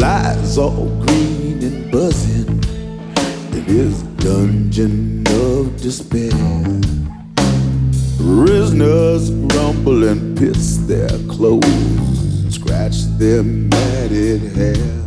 eyes all green and buzzing in his dungeon of despair. Prisoners grumble and piss their clothes and scratch their matted hair.